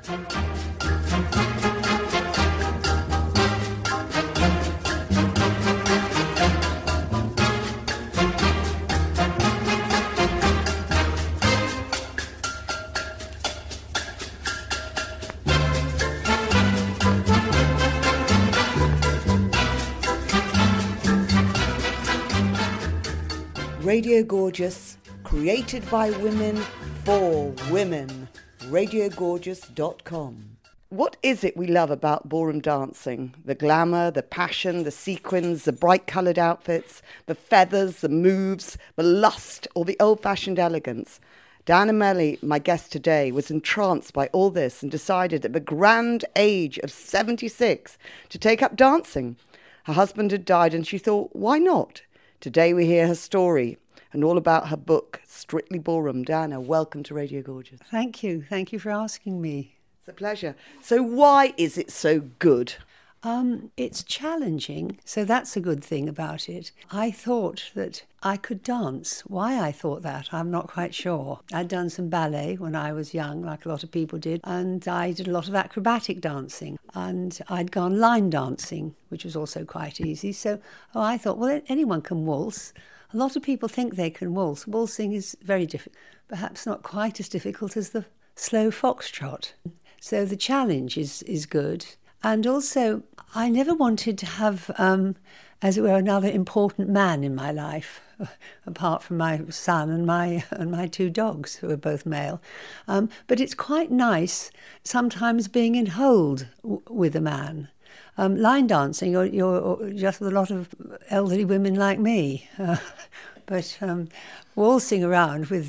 Radio Gorgeous, created by women, for women. RadioGorgeous.com. What is it we love about ballroom dancing? The glamour, the passion, the sequins, the bright coloured outfits, the feathers, the moves, the lust, or the old-fashioned elegance? Diana Melly, my guest today, was entranced by all this and decided at the grand age of 76 to take up dancing. Her husband had died and she thought, why not? Today we hear her story and all about her book, Strictly Ballroom. Diana, welcome to Radio Gorgeous. Thank you. Thank you for asking me. It's a pleasure. So why is it so good? It's challenging, so that's a good thing about it. I thought that I could dance. Why I thought that, I'm not quite sure. I'd done some ballet when I was young, like a lot of people did, and I did a lot of acrobatic dancing, and I'd gone line dancing, which was also quite easy. So I thought, well, anyone can waltz. A lot of people think they can waltz. Waltzing is very difficult, perhaps not quite as difficult as the slow foxtrot. So the challenge is good. And also, I never wanted to have, as it were, another important man in my life, apart from my son and my two dogs, who are both male. But it's quite nice sometimes being in hold with a man. Line dancing, you're just with a lot of elderly women like me. But waltzing around with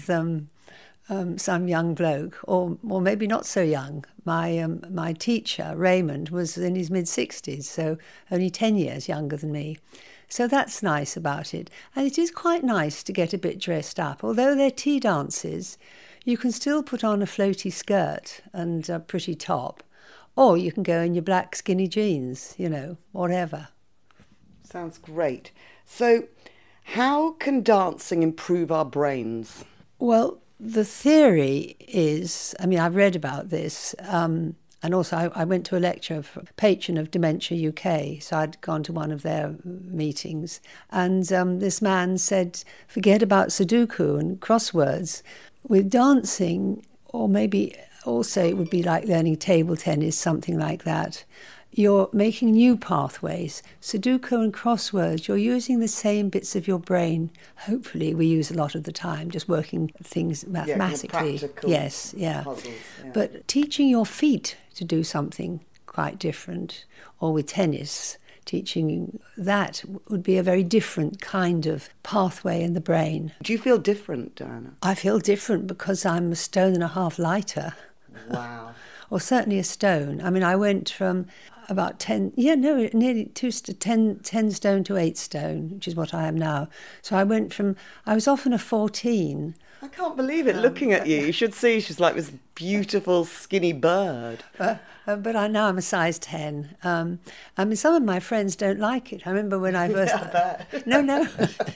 some young bloke, or maybe not so young. My teacher, Raymond, was in his mid-60s, so only 10 years younger than me. So that's nice about it. And it is quite nice to get a bit dressed up. Although they're tea dances, you can still put on a floaty skirt and a pretty top, or you can go in your black skinny jeans, whatever. Sounds great. So how can dancing improve our brains? Well, the theory is, I've read about this, and also I went to a lecture of a patron of Dementia UK, so I'd gone to one of their meetings, and this man said, forget about Sudoku and crosswords. With dancing, or maybe also it would be like learning table tennis, something like that, you're making new pathways. Sudoku and crosswords, you're using the same bits of your brain. Hopefully, we use a lot of the time just working things mathematically. Yes, yeah. Puzzles, yeah. But teaching your feet to do something quite different, or with tennis, teaching that would be a very different kind of pathway in the brain. Do you feel different, Diana? I feel different because I'm a stone and a half lighter. Wow. Or certainly a stone. I went from about 10 stone to 8 stone, which is what I am now. So I was often a 14. I can't believe it, looking at you. You should see, she's like this beautiful, skinny bird. But now I'm a size 10. Some of my friends don't like it. I remember when I first... No.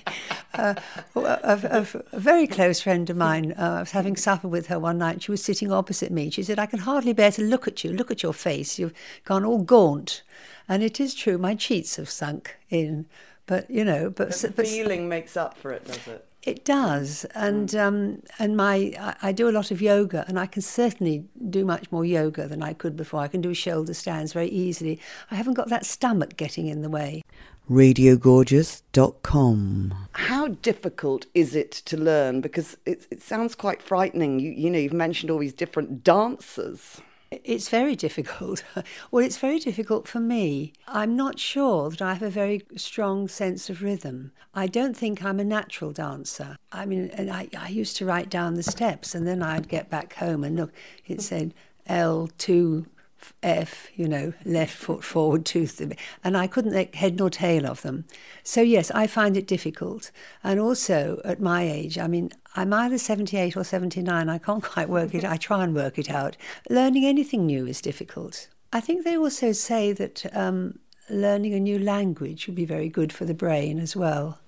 A very close friend of mine, I was having supper with her one night. She was sitting opposite me. She said, I can hardly bear to look at you. Look at your face. You've gone all gaunt. And it is true, my cheeks have sunk in. But the feeling makes up for it, does it? It does, and I do a lot of yoga, and I can certainly do much more yoga than I could before. I can do shoulder stands very easily. I haven't got that stomach getting in the way. RadioGorgeous.com. How difficult is it to learn? Because it sounds quite frightening. You've mentioned all these different dancers. It's very difficult. Well, it's very difficult for me. I'm not sure that I have a very strong sense of rhythm. I don't think I'm a natural dancer. I used to write down the steps, and then I'd get back home and look, it said L2, F, left foot forward, 2, 3, and I couldn't make head nor tail of them. So yes, I find it difficult. And also at my age, I'm either 78 or 79, I can't quite work it, I try and work it out. Learning anything new is difficult. I think they also say that learning a new language would be very good for the brain as well.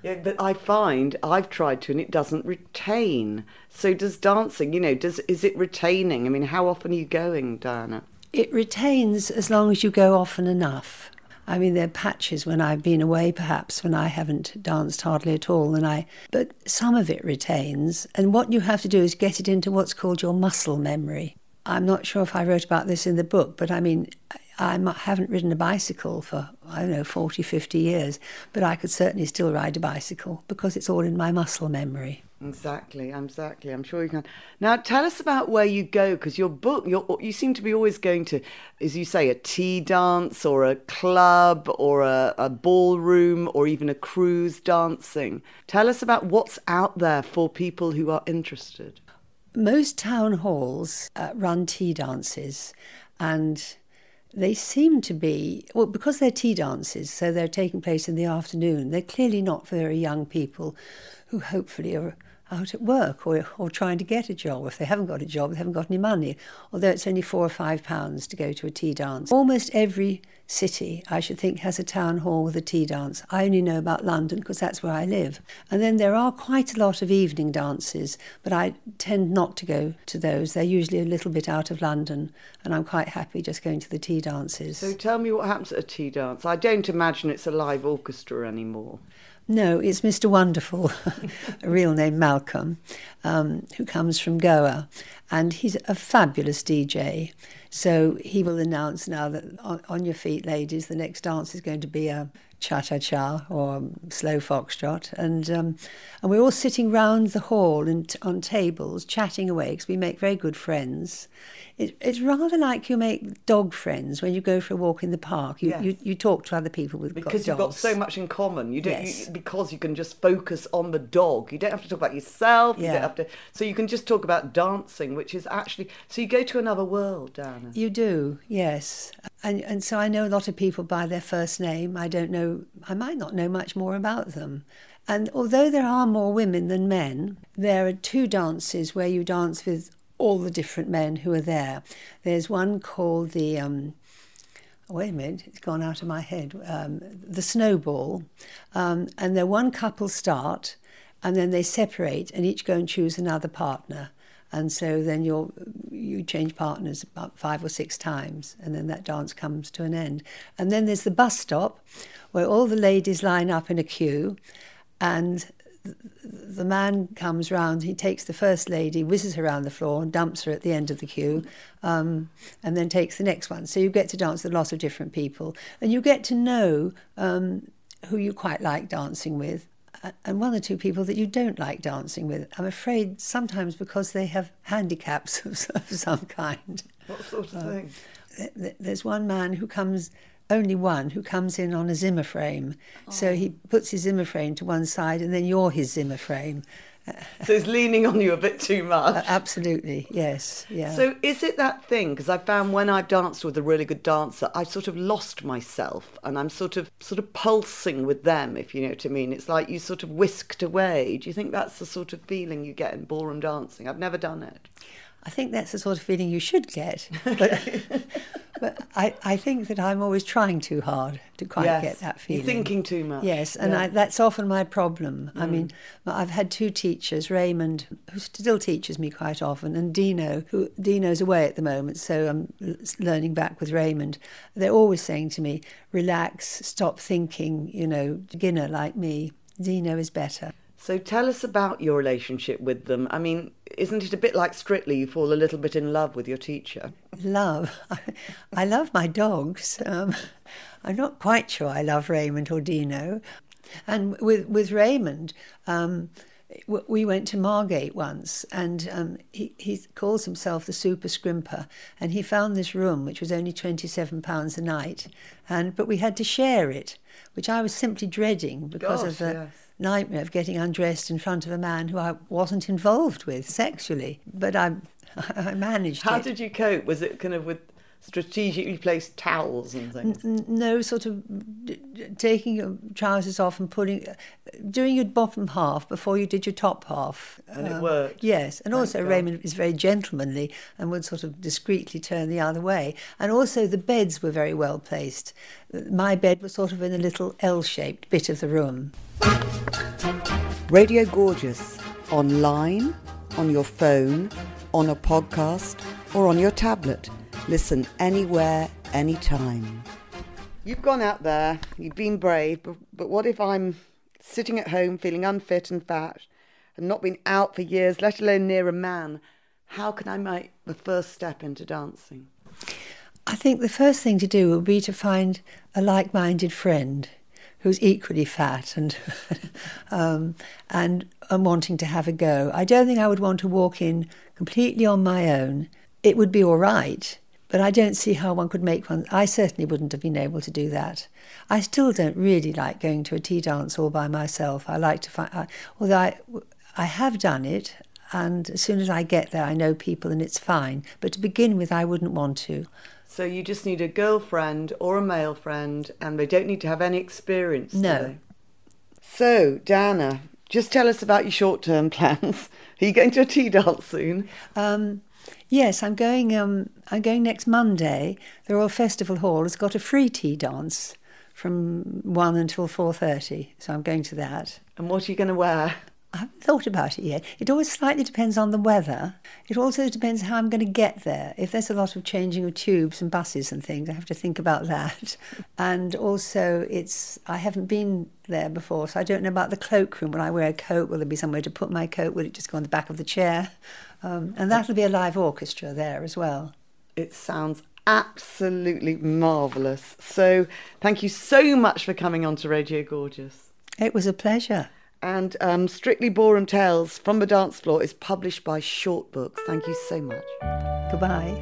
Yeah, but I find I've tried to and it doesn't retain. So does dancing, is it retaining? I mean, how often are you going, Diana? It retains as long as you go often enough. I mean, there are patches when I've been away, perhaps, when I haven't danced hardly at all, but some of it retains. And what you have to do is get it into what's called your muscle memory. I'm not sure if I wrote about this in the book, but I mean, I haven't ridden a bicycle for, 40, 50 years, but I could certainly still ride a bicycle because it's all in my muscle memory. Exactly. I'm sure you can. Now, tell us about where you go, because your book, you seem to be always going to, as you say, a tea dance or a club or a ballroom or even a cruise dancing. Tell us about what's out there for people who are interested. Most town halls run tea dances, and they seem to be, well, because they're tea dances, so they're taking place in the afternoon, they're clearly not for very young people who hopefully are out at work or trying to get a job. If they haven't got a job, they haven't got any money, although it's only £4 or £5 to go to a tea dance. Almost every city, I should think, has a town hall with a tea dance. I only know about London because that's where I live. And then there are quite a lot of evening dances, but I tend not to go to those. They're usually a little bit out of London, and I'm quite happy just going to the tea dances. So tell me what happens at a tea dance. I don't imagine it's a live orchestra anymore. No, it's Mr. Wonderful, a real name Malcolm, who comes from Goa, and he's a fabulous DJ. So he will announce now that on your feet, ladies, the next dance is going to be a cha-cha-cha or slow foxtrot, and we're all sitting round the hall and on tables chatting away because we make very good friends. It's rather like you make dog friends when you go for a walk in the park. You talk to other people with because you've got so much in common. You don't yes. Because you can just focus on the dog. You don't have to talk about yourself. Yeah. You don't have to. So you can just talk about dancing, which is actually. So you go to another world, Diana. You do, yes. And so I know a lot of people by their first name. I might not know much more about them. And although there are more women than men, there are two dances where you dance with all the different men who are there. There's one called the, wait a minute, it's gone out of my head, the snowball. And then one couple start, and then they separate, and each go and choose another partner. And so then you change partners about 5 or 6 times, and then that dance comes to an end. And then there's the bus stop, where all the ladies line up in a queue, and the man comes round, he takes the first lady, whizzes her around the floor and dumps her at the end of the queue, and then takes the next one. So you get to dance with a lot of different people, and you get to know who you quite like dancing with, and one or two people that you don't like dancing with. I'm afraid sometimes because they have handicaps of some kind. What sort of thing? There's one man who comes... Only one who comes in on a Zimmer frame. Oh. So he puts his Zimmer frame to one side and then you're his Zimmer frame. So he's leaning on you a bit too much. Absolutely, yes. Yeah. So is it that thing? Because I found when I've danced with a really good dancer, I've sort of lost myself and I'm sort of pulsing with them, if you know what I mean. It's like you sort of whisked away. Do you think that's the sort of feeling you get in ballroom dancing? I've never done it. I think that's the sort of feeling you should get. But I think that I'm always trying too hard to quite get that feeling. You're thinking too much. Yes, and that's often my problem. I mean, I've had 2 teachers, Raymond, who still teaches me quite often, and Dino's away at the moment, so I'm learning back with Raymond. They're always saying to me, relax, stop thinking, beginner like me. Dino is better. So tell us about your relationship with them. I mean, isn't it a bit like Strictly? You fall a little bit in love with your teacher. Love? I love my dogs. I'm not quite sure I love Raymond or Dino. And with Raymond, we went to Margate once, and he calls himself the Super Scrimper, and he found this room which was only £27 a night, but we had to share it, which I was simply dreading because of the nightmare of getting undressed in front of a man who I wasn't involved with sexually. But I managed it. How did you cope? Was it kind of with strategically placed towels and things? No, sort of taking your trousers off and doing your bottom half before you did your top half. And it worked? Yes, and also Raymond is very gentlemanly and would sort of discreetly turn the other way. And also the beds were very well placed. My bed was sort of in a little L-shaped bit of the room. Radio Gorgeous, online, on your phone, on a podcast, or on your tablet. Listen anywhere, anytime. You've gone out there, you've been brave, but what if I'm sitting at home feeling unfit and fat and not been out for years, let alone near a man? How can I make the first step into dancing? I think the first thing to do would be to find a like-minded friend who's equally fat and and wanting to have a go. I don't think I would want to walk in completely on my own. It would be all right, but I don't see how one could make one. I certainly wouldn't have been able to do that. I still don't really like going to a tea dance all by myself. I like to find, although I have done it, and as soon as I get there, I know people and it's fine. But to begin with, I wouldn't want to. So you just need a girlfriend or a male friend, and they don't need to have any experience. No. So, Diana, just tell us about your short-term plans. Are you going to a tea dance soon? Yes, I'm going next Monday. The Royal Festival Hall has got a free tea dance from 1 until 4:30, so I'm going to that. And what are you going to wear? I haven't thought about it yet. It always slightly depends on the weather. It also depends how I'm going to get there. If there's a lot of changing of tubes and buses and things, I have to think about that. And also, I haven't been there before, so I don't know about the cloakroom. Will I wear a coat? Will there be somewhere to put my coat? Will it just go on the back of the chair? And that'll be a live orchestra there as well. It sounds absolutely marvellous. So thank you so much for coming on to Radio Gorgeous. It was a pleasure. And Strictly Ballroom Tales from the Dance Floor is published by Short Books. Thank you so much. Goodbye.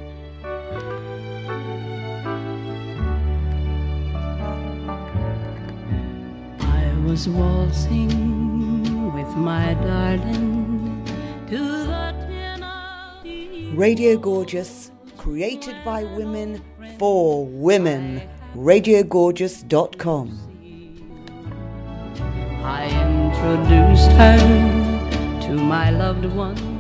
I was waltzing with my darling to the tune of Radio Gorgeous, created by women for women. RadioGorgeous.com. I introduced her to my loved one.